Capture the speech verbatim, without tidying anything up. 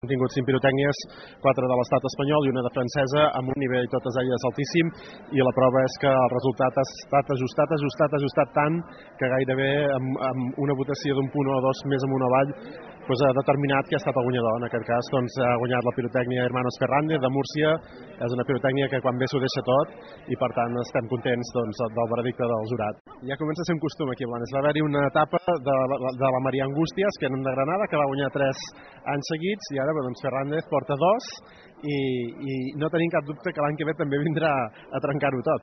Hem tingut cinc pirotècnies, quatre de l'estat espanyol i una de francesa, amb un nivell totes elles altíssim, i la prova és que el resultat ha estat ajustat, ajustat, ajustat tant que gairebé amb, amb una votació d'un punt o dos més amunt o avall doncs ha determinat que ha estat el guanyador. En aquest cas doncs, ha guanyat la pirotècnia Hermanos Ferrandez de Múrcia. És una pirotècnia que quan ve s'ho deixa tot i per tant estem contents doncs, del veredicte del jurat. Ja comença a ser un costum aquí a Blanes. Va haver-hi una etapa de, de la Maria Angústies, que eren de Granada, que va guanyar tres anys seguits, i ara doncs, Ferrandez porta dos i, i no tenim cap dubte que l'any que ve també vindrà a trencar-ho tot.